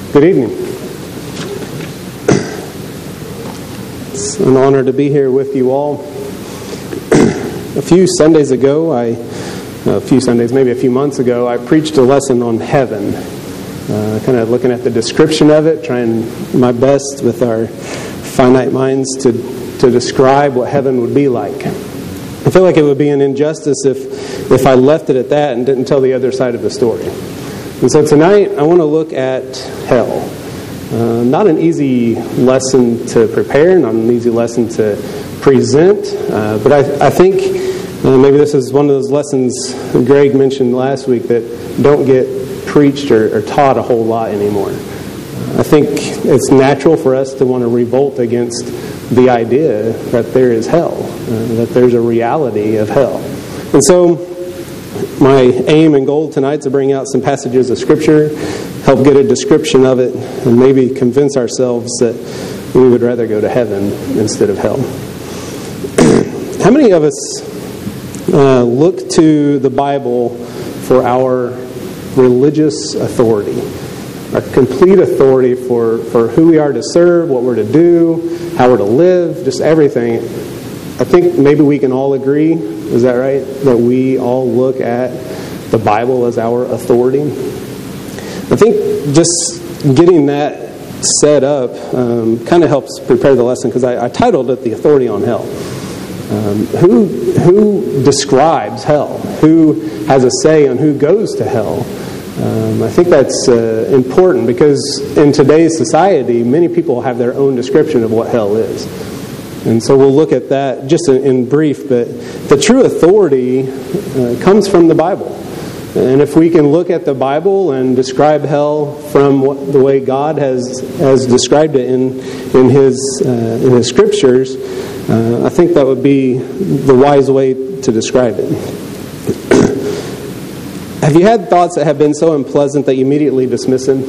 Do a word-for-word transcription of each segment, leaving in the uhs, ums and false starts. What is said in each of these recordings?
Good evening. It's an honor to be here with you all. A few Sundays ago, I, a few Sundays, maybe a few months ago, I preached a lesson on heaven. Uh, kind of looking at the description of it, trying my best with our finite minds to, to describe what heaven would be like. I feel like it would be an injustice if, if I left it at that and didn't tell the other side of the story. And so tonight, I want to look at hell. Uh, not an easy lesson to prepare, not an easy lesson to present, uh, but I, I think uh, maybe this is one of those lessons Greg mentioned last week that don't get preached or, or taught a whole lot anymore. I think it's natural for us to want to revolt against the idea that there is hell, uh, that there's a reality of hell. And so my aim and goal tonight is to bring out some passages of Scripture, help get a description of it, and maybe convince ourselves that we would rather go to heaven instead of hell. How many of us uh, look to the Bible for our religious authority, our complete authority for, for who we are to serve, what we're to do, how we're to live, just everything? I think maybe we can all agree, is that right, that we all look at the Bible as our authority? I think just getting that set up um, kind of helps prepare the lesson, because I, I titled it The Authority on Hell. Um, who, who describes hell? Who has a say on who goes to hell? Um, I think that's uh, important, because in today's society, many people have their own description of what hell is. And so we'll look at that just in brief, but the true authority uh, comes from the Bible. And if we can look at the Bible and describe hell from what, the way God has has described it in in His uh, in His Scriptures, uh, I think that would be the wise way to describe it. Have you had thoughts that have been so unpleasant that you immediately dismiss them?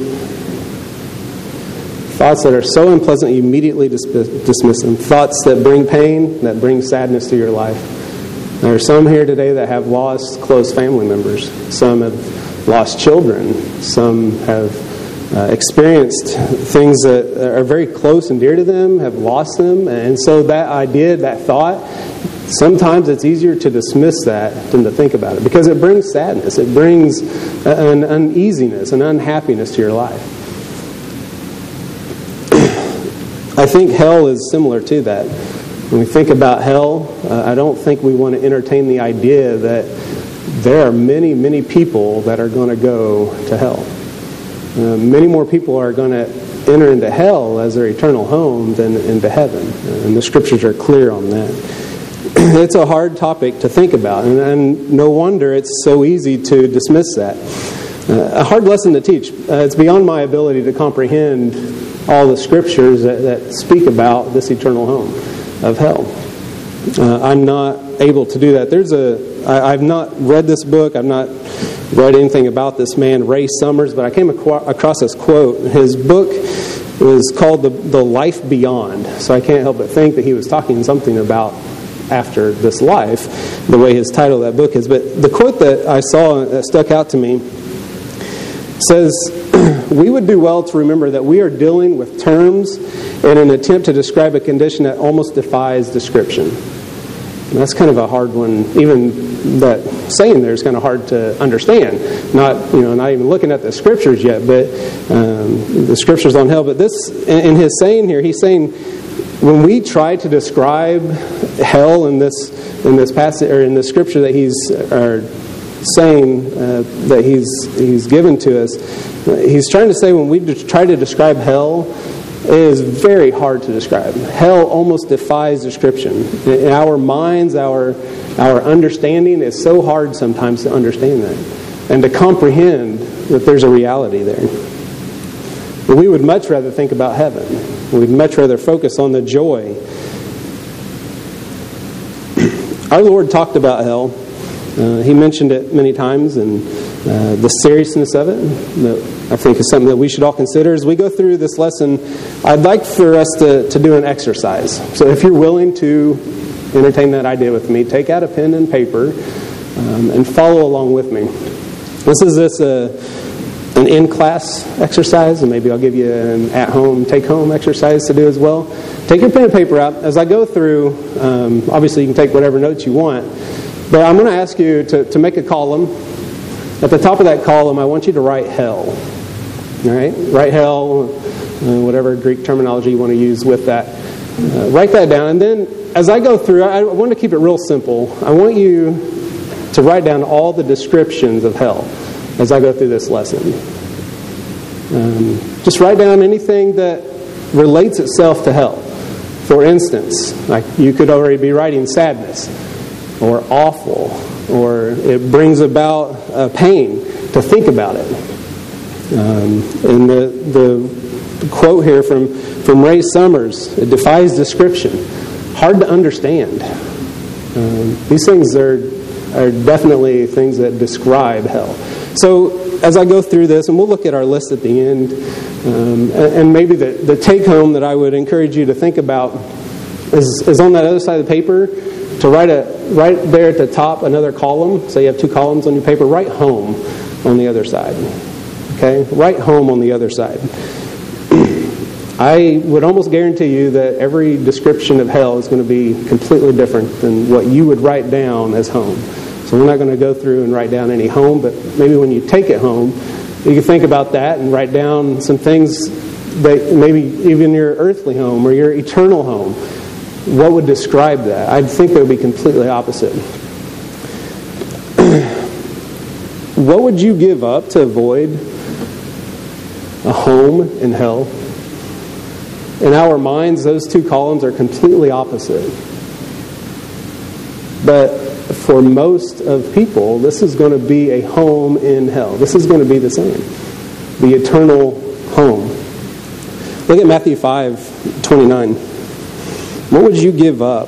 Thoughts that are so unpleasant, you immediately dismiss them. Thoughts that bring pain, that bring sadness to your life. There are some here today that have lost close family members. Some have lost children. Some have uh, experienced things that are very close and dear to them, have lost them. And so that idea, that thought, sometimes it's easier to dismiss that than to think about it, because it brings sadness. It brings an uneasiness, an unhappiness to your life. I think hell is similar to that. When we think about hell, uh, I don't think we want to entertain the idea that there are many, many people that are going to go to hell. Uh, many more people are going to enter into hell as their eternal home than into heaven. And the Scriptures are clear on that. It's a hard topic to think about, and, and no wonder it's so easy to dismiss that. Uh, a hard lesson to teach. Uh, it's beyond my ability to comprehend all the Scriptures that, that speak about this eternal home of hell. Uh, I'm not able to do that. There's a. I, I've not read this book. I've not read anything about this man, Ray Summers, but I came aqua- across this quote. His book was called the, the Life Beyond, so I can't help but think that he was talking something about after this life, the way his title of that book is. But the quote that I saw that stuck out to me says, "We would do well to remember that we are dealing with terms in an attempt to describe a condition that almost defies description." And that's kind of a hard one. Even that saying there is kind of hard to understand. Not, you know, not even looking at the Scriptures yet, but um, the Scriptures on hell. But this, in his saying here, he's saying, when we try to describe hell in this in this passage or in the Scripture that he's or saying uh, that he's he's given to us, he's trying to say when we try to describe hell, it is very hard to describe. Hell almost defies description. In our minds, our our understanding is so hard sometimes to understand that and to comprehend that there's a reality there. But we would much rather think about heaven. We'd much rather focus on the joy. Our Lord talked about hell. Uh, he mentioned it many times, and uh, the seriousness of it, that I think is something that we should all consider. As we go through this lesson, I'd like for us to, to do an exercise. So if you're willing to entertain that idea with me, take out a pen and paper um, and follow along with me. This is this uh, an in-class exercise, and maybe I'll give you an at-home, take-home exercise to do as well. Take your pen and paper out. As I go through, um, obviously you can take whatever notes you want, but I'm going to ask you to, to make a column. At the top of that column, I want you to write hell. All right? Write hell, uh, whatever Greek terminology you want to use with that. Uh, write that down, and then as I go through, I want to keep it real simple. I want you to write down all the descriptions of hell as I go through this lesson. Um, just write down anything that relates itself to hell. For instance, like you could already be writing sadness, or awful, or it brings about uh, pain to think about it. Um, and the the quote here from, from Ray Summers, it defies description. Hard to understand. Um, these things are are definitely things that describe hell. So as I go through this, and we'll look at our list at the end, um, and, and maybe the, the take-home that I would encourage you to think about is, is on that other side of the paper, to write a right there at the top another column. So you have two columns on your paper. Write home on the other side. Okay? Write home on the other side. I would almost guarantee you that every description of hell is going to be completely different than what you would write down as home. So we're not going to go through and write down any home, but maybe when you take it home, you can think about that and write down some things that maybe even your earthly home or your eternal home. What would describe that? I think it would be completely opposite. What would you give up to avoid a home in hell? In our minds, those two columns are completely opposite. But for most of people, this is going to be a home in hell. This is going to be the same. The eternal home. Look at Matthew five twenty-nine. What would you give up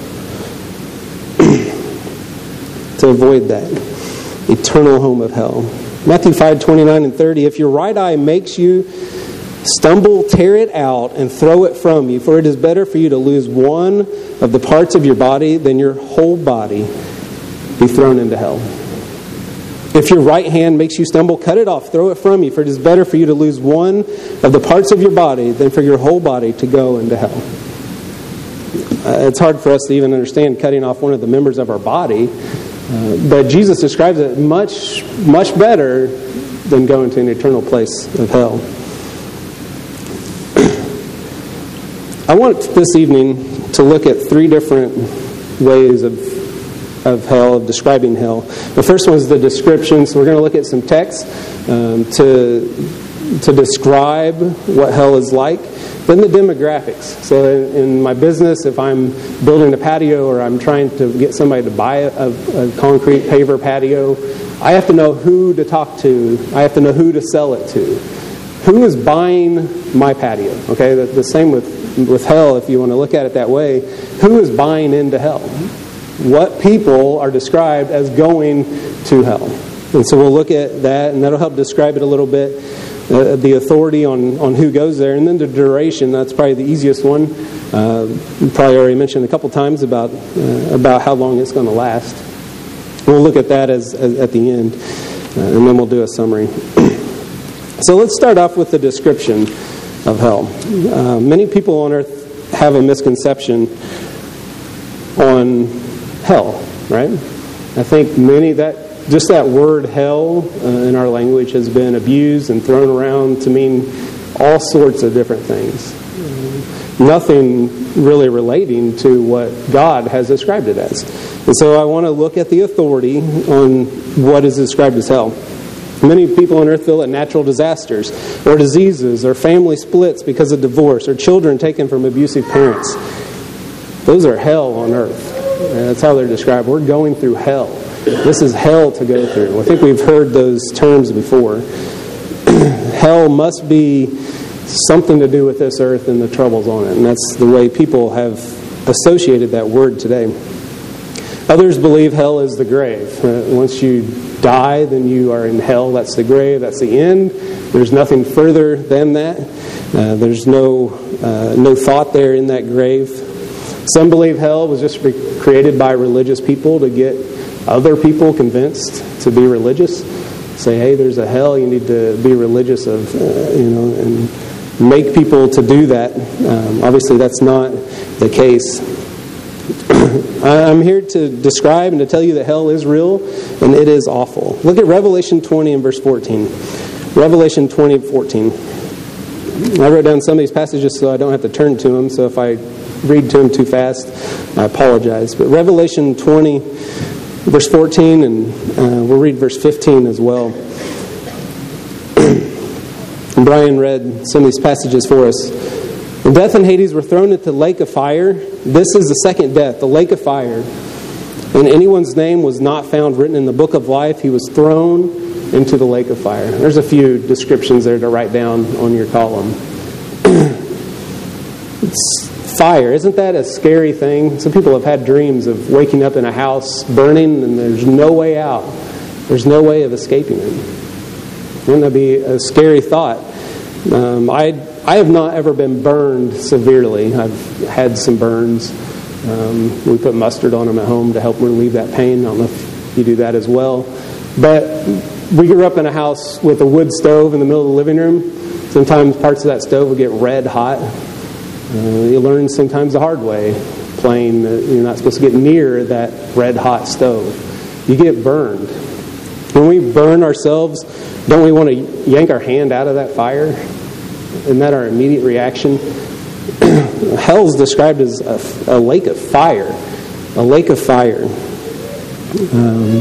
to avoid that eternal home of hell? Matthew five twenty-nine and thirty. If your right eye makes you stumble, tear it out and throw it from you, for it is better for you to lose one of the parts of your body than your whole body be thrown into hell. If your right hand makes you stumble, cut it off, throw it from you, for it is better for you to lose one of the parts of your body than for your whole body to go into hell. Uh, it's hard for us to even understand cutting off one of the members of our body, uh, but Jesus describes it much, much better than going to an eternal place of hell. I want this evening to look at three different ways of of hell, of describing hell. The first one is the description. So we're going to look at some text um, to to describe what hell is like. Then the demographics. So in, in my business, if I'm building a patio or I'm trying to get somebody to buy a, a, a concrete paver patio, I have to know who to talk to. I have to know who to sell it to. Who is buying my patio? Okay, the, the same with with hell, if you want to look at it that way. Who is buying into hell? What people are described as going to hell? And so we'll look at that, and that'll help describe it a little bit. Uh, the authority on, on who goes there, and then the duration. That's probably the easiest one. Uh, probably already mentioned a couple times about uh, about how long it's going to last. We'll look at that as, as at the end, uh, and then we'll do a summary. So let's start off with the description of hell. Uh, many people on earth have a misconception on hell, right? I think many that just that word hell uh, in our language has been abused and thrown around to mean all sorts of different things. Uh, nothing really relating to what God has described it as. And so I want to look at the authority on what is described as hell. Many people on earth feel that natural disasters or diseases or family splits because of divorce or children taken from abusive parents, those are hell on earth. That's how they're described. We're going through hell. This is hell to go through. I think we've heard those terms before. Hell must be something to do with this earth and the troubles on it. And that's the way people have associated that word today. Others believe hell is the grave. Uh, once you die, then you are in hell. That's the grave. That's the end. There's nothing further than that. Uh, there's no uh, no thought there in that grave. Some believe hell was just created by religious people to get other people convinced to be religious. say, hey, there's a hell, you need to be religious of, uh, you know, and make people to do that. Um, obviously, that's not the case. I'm here to describe and to tell you that hell is real and it is awful. Look at Revelation twenty and verse fourteen. Revelation twenty, fourteen. I wrote down some of these passages so I don't have to turn to them, so if I read to them too fast, I apologize. But Revelation twenty, verse fourteen, and uh, we'll read verse fifteen as well. Brian read some of these passages for us. Death and Hades were thrown into the lake of fire. This is the second death, the lake of fire. And anyone's name was not found written in the book of life. He was thrown into the lake of fire. There's a few descriptions there to write down on your column. It's fire. Isn't that a scary thing? Some people have had dreams of waking up in a house burning and there's no way out. There's no way of escaping it. Wouldn't that be a scary thought? Um, I I have not ever been burned severely. I've had some burns. Um, we put mustard on them at home to help relieve that pain. I don't know if you do that as well. But we grew up in a house with a wood stove in the middle of the living room. Sometimes parts of that stove would get red hot. Uh, you learn sometimes the hard way, playing that you're not supposed to get near that red hot stove. You get burned. When we burn ourselves, don't we want to yank our hand out of that fire? Isn't that our immediate reaction? Hell's described as a, a lake of fire. A lake of fire. Um,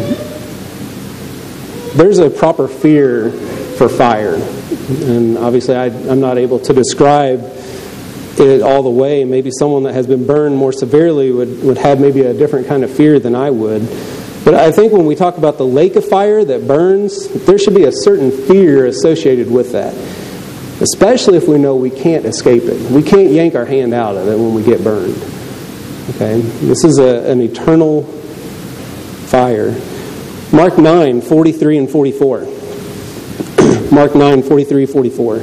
there's a proper fear for fire. And obviously I, I'm not able to describe it all the way. Maybe someone that has been burned more severely would, would have maybe a different kind of fear than I would. But I think when we talk about the lake of fire that burns, there should be a certain fear associated with that. Especially if we know we can't escape it. We can't yank our hand out of it when we get burned. Okay? This is a, an eternal fire. Mark nine, forty-three and forty-four. Mark nine, forty-three, forty-four.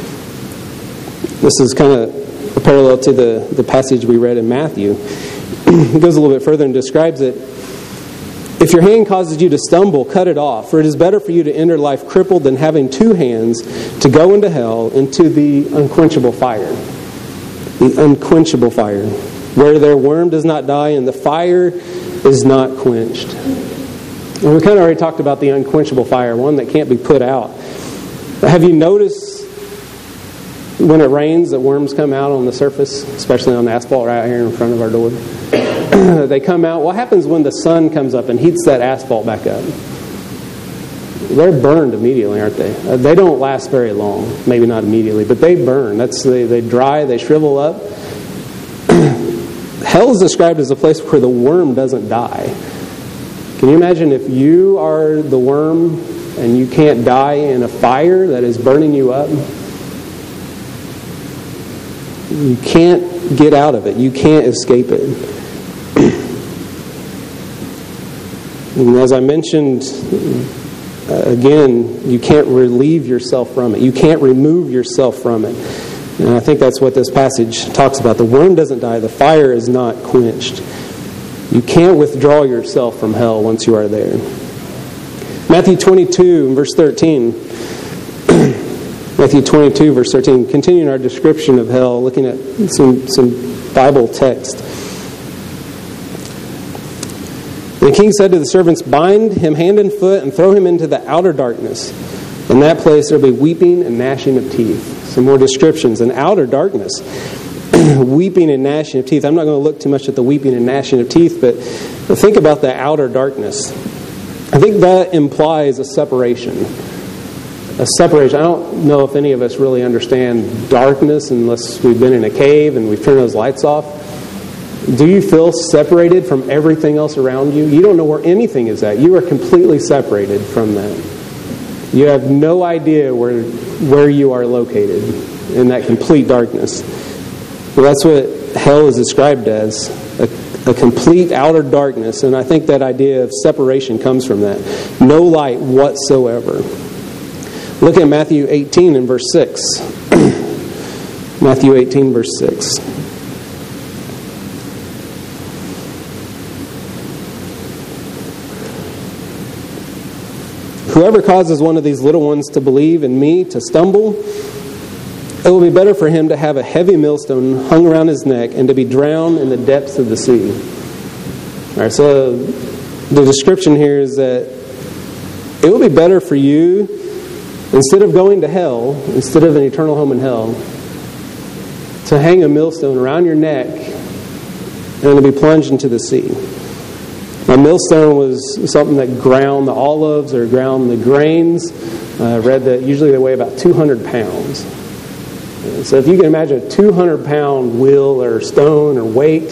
This is kind of a parallel to the, the passage we read in Matthew. It goes a little bit further and describes it. If your hand causes you to stumble, cut it off. For it is better for you to enter life crippled than having two hands to go into hell, into the unquenchable fire. The unquenchable fire. Where their worm does not die and the fire is not quenched. And we kind of already talked about the unquenchable fire, one that can't be put out. Have you noticed when it rains that worms come out on the surface, especially on the asphalt right here in front of our door? They come out. What happens when the sun comes up and heats that asphalt back up? They're burned immediately, aren't they? Uh, they don't last very long. Maybe not immediately, but they burn. That's they, they dry, they shrivel up. Hell is described as a place where the worm doesn't die. Can you imagine if you are the worm and you can't die in a fire that is burning you up? You can't get out of it. You can't escape it. And as I mentioned, uh, again, you can't relieve yourself from it. You can't remove yourself from it. And I think that's what this passage talks about. The worm doesn't die. The fire is not quenched. You can't withdraw yourself from hell once you are there. Matthew twenty-two, verse thirteen. Matthew twenty-two, verse thirteen. Continuing our description of hell, looking at some, some Bible text. The king said to the servants, bind him hand and foot and throw him into the outer darkness. In that place there will be weeping and gnashing of teeth. Some more descriptions. In outer darkness, weeping and gnashing of teeth. I'm not going to look too much at the weeping and gnashing of teeth, but think about the outer darkness. I think that implies a separation. A separation. I don't know if any of us really understand darkness unless we've been in a cave and we've turned those lights off. Do you feel separated from everything else around you? You don't know where anything is at. You are completely separated from that. You have no idea where where you are located in that complete darkness. Well, that's what hell is described as, a, a complete outer darkness. And I think that idea of separation comes from that. No light whatsoever. Look at Matthew eighteen and verse six. Matthew eighteen, verse six. Whoever causes one of these little ones to believe in me to stumble, it will be better for him to have a heavy millstone hung around his neck and to be drowned in the depths of the sea. All right, so the description here is that it will be better for you, instead of going to hell, instead of an eternal home in hell, to hang a millstone around your neck and to be plunged into the sea. A millstone was something that ground the olives or ground the grains. I read that usually they weigh about two hundred pounds. So if you can imagine a two hundred pound wheel or stone or weight,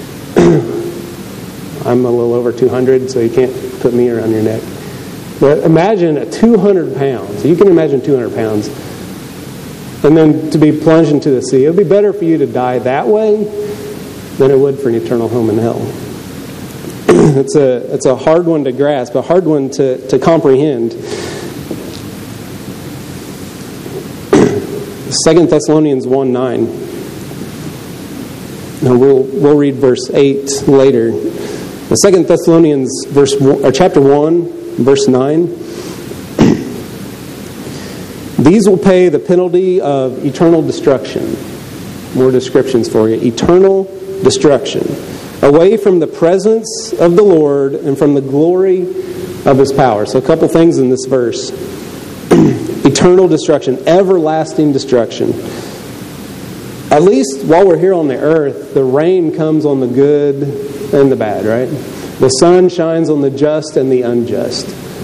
I'm a little over two hundred, so you can't put me around your neck. But imagine a two hundred pounds. You can imagine two hundred pounds. And then to be plunged into the sea. It would be better for you to die that way than it would for an eternal home in hell. It's a it's a hard one to grasp, a hard one to, to comprehend. Second Thessalonians one nine. Now we'll we'll read verse eight later. The Second Thessalonians verse or chapter one, verse nine. These will pay the penalty of eternal destruction. More descriptions for you. Eternal destruction. Away from the presence of the Lord and from the glory of His power. So a couple things in this verse. Eternal destruction, everlasting destruction. At least while we're here on the earth, the rain comes on the good and the bad, right? The sun shines on the just and the unjust.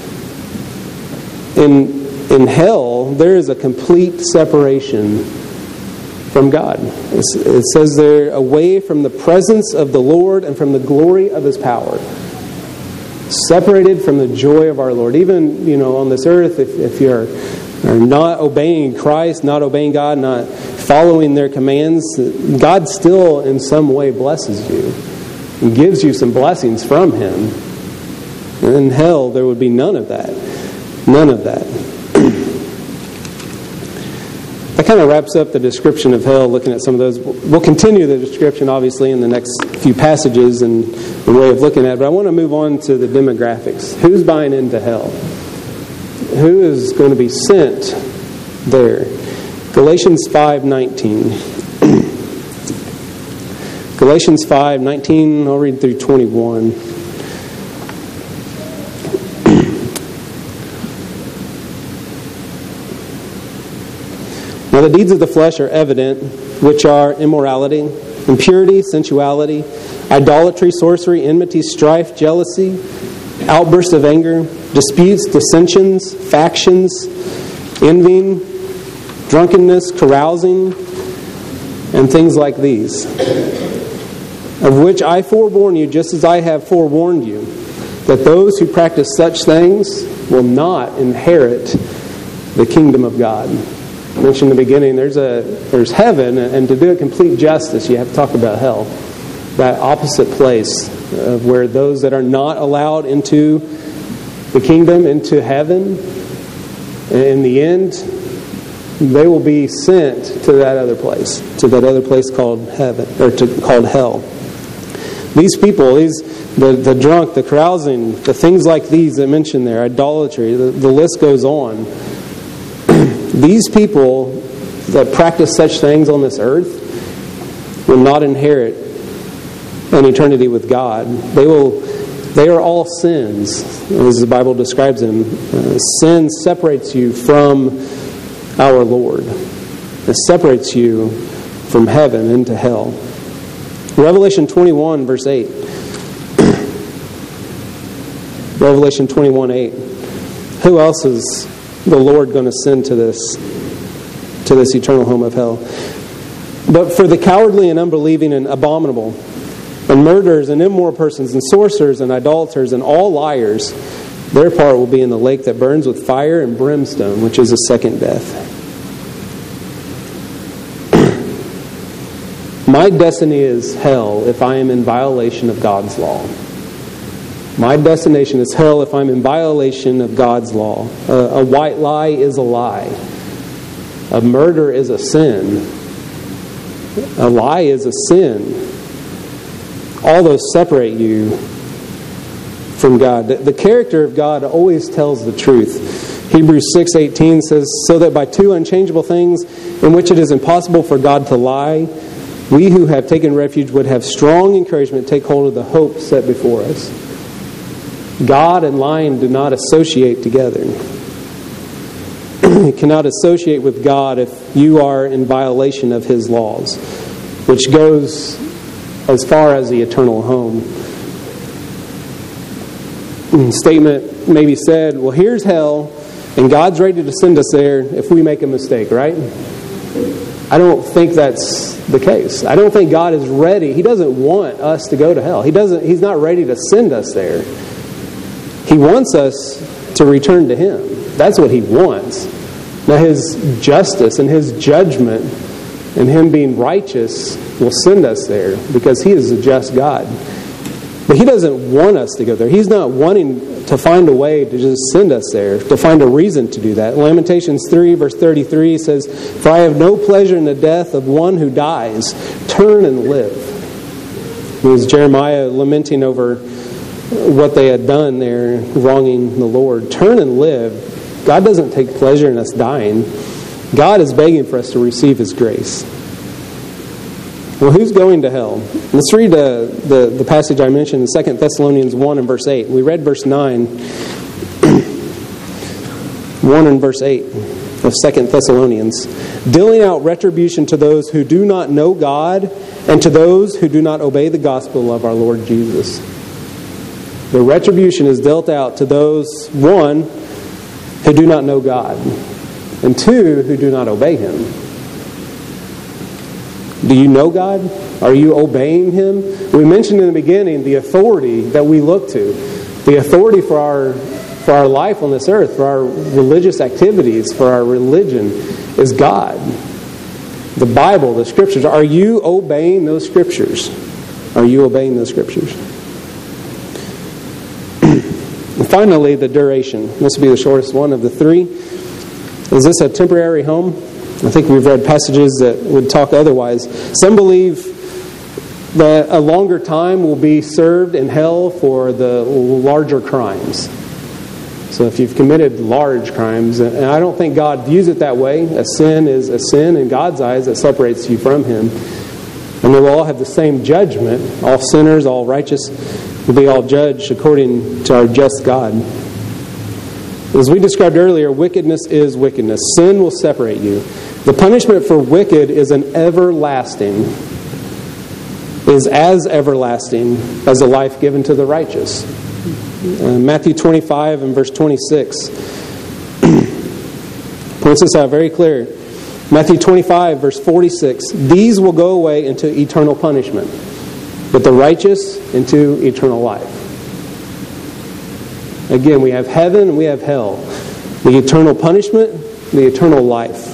In, in hell, there is a complete separation from God. It's, it says there, away from the presence of the Lord and from the glory of His power. Separated from the joy of our Lord. Even, you know, on this earth, if, if you're are not obeying Christ, not obeying God, not following their commands, God still in some way blesses you and gives you some blessings from Him. And in hell, there would be none of that. None of that. That kind of wraps up the description of hell, looking at some of those. We'll continue the description, obviously, in the next few passages and the way of looking at it. But I want to move on to the demographics. Who's buying into hell? Who is going to be sent there? Galatians five nineteen. Galatians five nineteen, I'll read through twenty-one. Now the deeds of the flesh are evident, which are immorality, impurity, sensuality, idolatry, sorcery, enmity, strife, jealousy, outbursts of anger, disputes, dissensions, factions, envying, drunkenness, carousing, and things like these, of which I forewarn you, just as I have forewarned you, that those who practice such things will not inherit the kingdom of God. I mentioned in the beginning, there's a there's heaven, and to do it complete justice, you have to talk about hell. That opposite place of where those that are not allowed into the kingdom, into heaven, in the end, they will be sent to that other place, to that other place called heaven, or to, called hell. These people, these the, the drunk, the carousing, the things like these that mentioned there, idolatry, the, the list goes on. These people that practice such things on this earth will not inherit an eternity with God. They will. They are all sins, as the Bible describes them. Uh, sin separates you from our Lord. It separates you from heaven into hell. Revelation twenty-one, verse eight. Revelation twenty-one, eight. Who else is the Lord going to send to this, to this eternal home of hell? But for the cowardly and unbelieving and abominable, and murderers and immoral persons and sorcerers and idolaters and all liars, their part will be in the lake that burns with fire and brimstone, which is a second death. My destiny is hell if I am in violation of God's law. My destination is hell if I'm in violation of God's law. A, a white lie is a lie. A murder is a sin. A lie is a sin. All those separate you from God. The, the character of God always tells the truth. Hebrews six eighteen says, "So that by two unchangeable things in which it is impossible for God to lie, we who have taken refuge would have strong encouragement to take hold of the hope set before us." God and lying do not associate together. You cannot associate with God if you are in violation of His laws, which goes as far as the eternal home. Statement may be said, well, here's hell, and God's ready to send us there if we make a mistake, right? I don't think that's the case. I don't think God is ready. He doesn't want us to go to hell. He doesn't. He's not ready to send us there. He wants us to return to Him. That's what He wants. Now His justice and His judgment and Him being righteous will send us there because He is a just God. But He doesn't want us to go there. He's not wanting to find a way to just send us there, to find a reason to do that. Lamentations three verse thirty-three says, "For I have no pleasure in the death of one who dies. Turn and live." It was Jeremiah lamenting over what they had done there, wronging the Lord. Turn and live. God doesn't take pleasure in us dying. God is begging for us to receive His grace. Well, who's going to hell? Let's read uh, the, the passage I mentioned in Second Thessalonians one and verse eight. We read verse nine. one and verse eight of Second Thessalonians. "Dealing out retribution to those who do not know God and to those who do not obey the gospel of our Lord Jesus." The retribution is dealt out to those, one, who do not know God, and two, who do not obey Him. Do you know God? Are you obeying Him? We mentioned in the beginning the authority that we look to. The authority for our for our life on this earth, for our religious activities, for our religion, is God. The Bible, the Scriptures. Are you obeying those Scriptures? Are you obeying those Scriptures? And finally, the duration. This will be the shortest one of the three. Is this a temporary home? I think we've read passages that would talk otherwise. Some believe that a longer time will be served in hell for the larger crimes. So if you've committed large crimes, and I don't think God views it that way. A sin is a sin in God's eyes that separates you from Him. And they will all have the same judgment. All sinners, all righteous, will be all judged according to our just God. As we described earlier, wickedness is wickedness. Sin will separate you. The punishment for wicked is an everlasting, is as everlasting as the life given to the righteous. Uh, Matthew twenty-five and verse twenty-six points this out very clear. Matthew twenty-five verse forty-six, "These will go away into eternal punishment, but the righteous into eternal life." Again, we have heaven and we have hell. The eternal punishment, the eternal life.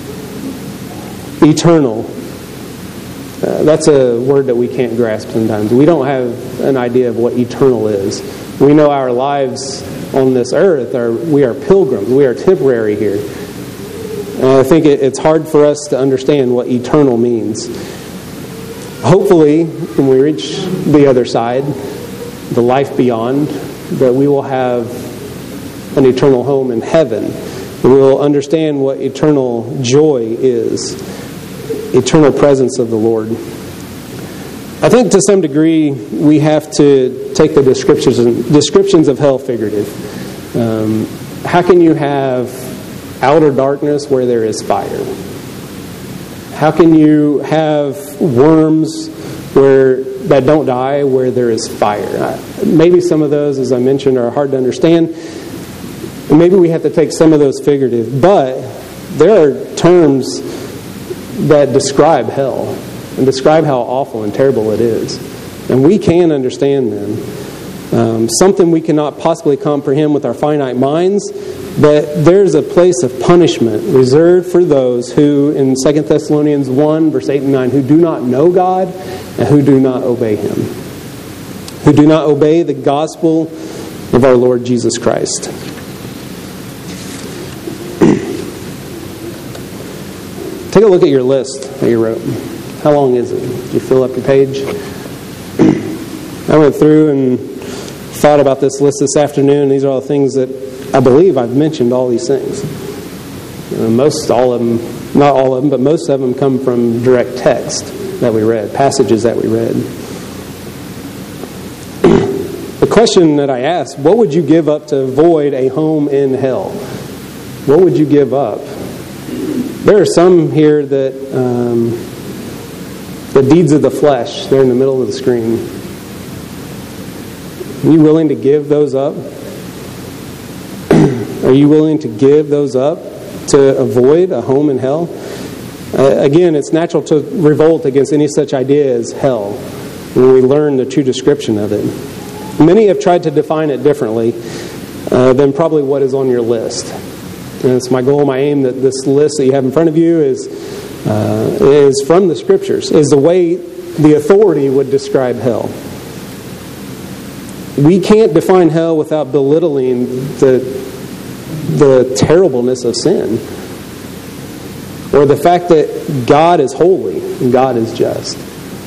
Eternal. Uh, that's a word that we can't grasp sometimes. We don't have an idea of what eternal is. We know our lives on this earth are, we are pilgrims. We are temporary here. And I think it, it's hard for us to understand what eternal means. Hopefully, when we reach the other side, the life beyond, that we will have an eternal home in heaven. We will understand what eternal joy is, eternal presence of the Lord. I think to some degree we have to take the descriptions descriptions of hell figurative. Um, how can you have outer darkness where there is fire? How can you have worms where that don't die where there is fire? Maybe some of those, as I mentioned, are hard to understand. And maybe we have to take some of those figurative. But there are terms that describe hell and describe how awful and terrible it is. And we can understand them. Um, something we cannot possibly comprehend with our finite minds, but there's a place of punishment reserved for those who, in Second Thessalonians one, verse eight and nine, who do not know God and who do not obey Him. Who do not obey the gospel of our Lord Jesus Christ. Take a look at your list that you wrote. How long is it? Did you fill up your page? I went through and thought about this list this afternoon. These are all the things that I believe I've mentioned, all these things. Uh, most, all of them, not all of them, but most of them come from direct text that we read, passages that we read. The question that I asked, what would you give up to avoid a home in hell? What would you give up? There are some here that, um, the deeds of the flesh, they're in the middle of the screen. Are you willing to give those up? Are you willing to give those up to avoid a home in hell? Uh, again, it's natural to revolt against any such idea as hell when we learn the true description of it. Many have tried to define it differently uh, than probably what is on your list. And it's my goal, my aim, that this list that you have in front of you is uh, is from the Scriptures, is the way the authority would describe hell. We can't define hell without belittling the the terribleness of sin, or the fact that God is holy and God is just.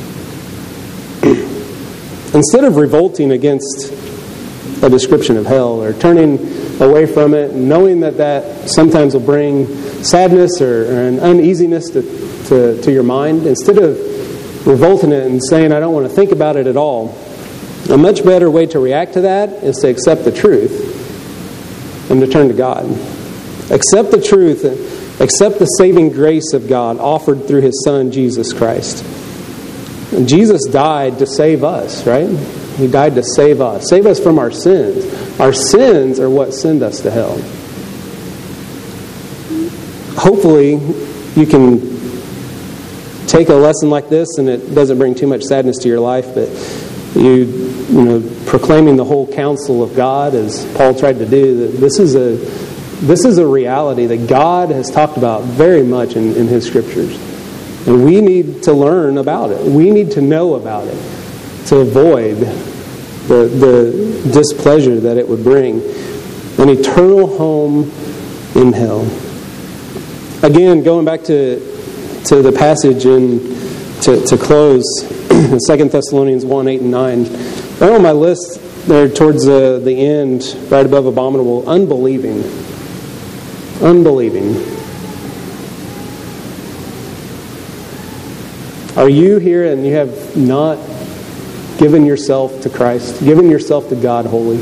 Instead of revolting against a description of hell or turning away from it, knowing that that sometimes will bring sadness or, or an uneasiness to, to, to your mind, instead of revolting it and saying, I don't want to think about it at all, a much better way to react to that is to accept the truth and to turn to God. Accept the truth, accept the saving grace of God offered through His Son, Jesus Christ. And Jesus died to save us, right? He died to save us. Save us from our sins. Our sins are what send us to hell. Hopefully, you can take a lesson like this and it doesn't bring too much sadness to your life, but you, you know, proclaiming the whole counsel of God, as Paul tried to do, that this is a this is a reality that God has talked about very much in, in His Scriptures. And we need to learn about it. We need to know about it to avoid the, the displeasure that it would bring. An eternal home in hell. Again, going back to to the passage in to, to close, Second Thessalonians one, eight and nine. Right on my list there towards the, the end, right above abominable, unbelieving. Unbelieving. Are you here and you have not given yourself to Christ, given yourself to God wholly?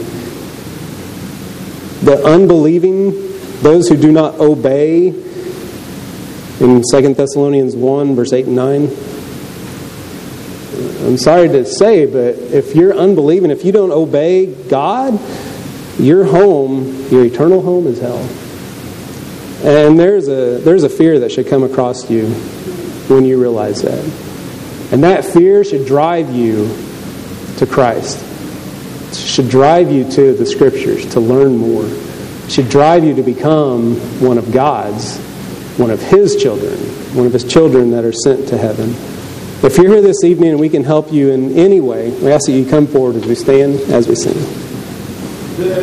The unbelieving, those who do not obey, in Second Thessalonians one, verse eight and nine. I'm sorry to say, but if you're unbelieving, if you don't obey God, your home, your eternal home is hell. And there's a there's a fear that should come across you when you realize that. And that fear should drive you to Christ. It should drive you to the Scriptures to learn more. It should drive you to become one of God's, one of His children, one of His children that are sent to heaven. If you're here this evening and we can help you in any way, we ask that you come forward as we stand, as we sing.